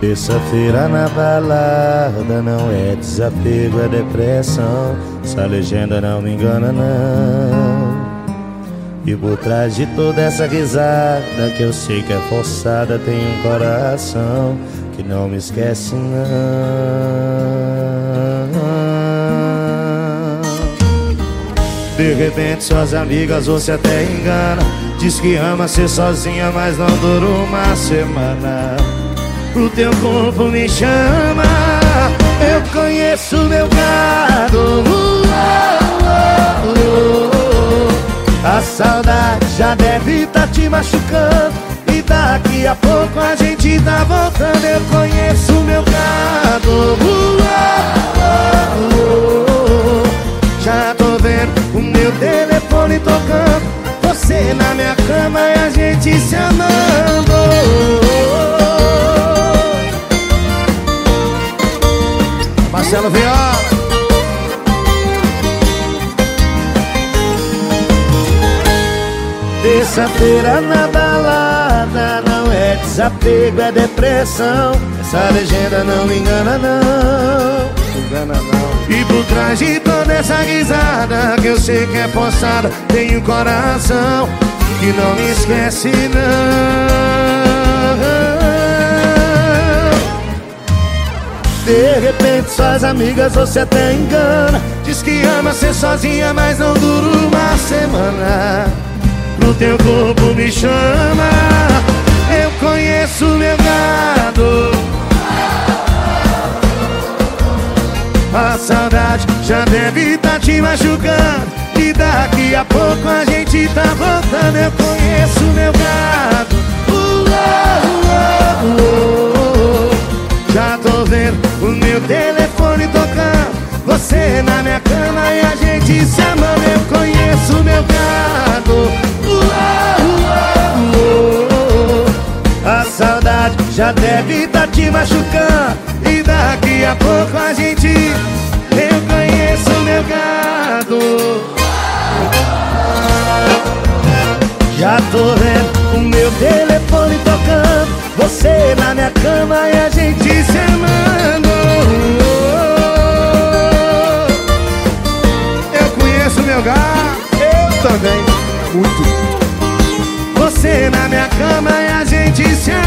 Terça-feira na balada não é desapego, é depressão. Essa legenda não me engana não. E por trás de toda essa risada que eu sei que é forçada, tem um coração que não me esquece não. De repente suas amigas você até engana, diz que ama ser sozinha, mas não dura uma semana. O teu corpo me chama, eu conheço meu gado. A saudade já deve tá te machucando, e daqui a pouco a gente tá voltando. Eu conheço meu gado. Já tô vendo o meu telefone tocando, você na minha cama e a gente se amando. Marcelo Viola. Terça-feira na balada não é desapego, é depressão. Essa legenda não me engana não. Engana não. E por trás de toda essa risada que eu sei que é forçada, tem um coração que não me esquece não. De repente suas amigas você até engana, diz que ama ser sozinha, mas não dura uma semana. O teu corpo me chama, eu conheço meu gado. A saudade já deve tá te machucando, e daqui a pouco a gente tá voltando. Eu conheço meu gado. Já tô vendo o meu telefone tocando, você na minha cama e a gente se amando. Eu conheço meu gado. A saudade já deve tá te machucando, e daqui a pouco a gente... Eu conheço meu gado. Já tô vendo o meu telefone tocando, você na minha cama e a gente se amando. Eu conheço meu gado. Eu também. Muito. Você na minha cama e a gente se amando.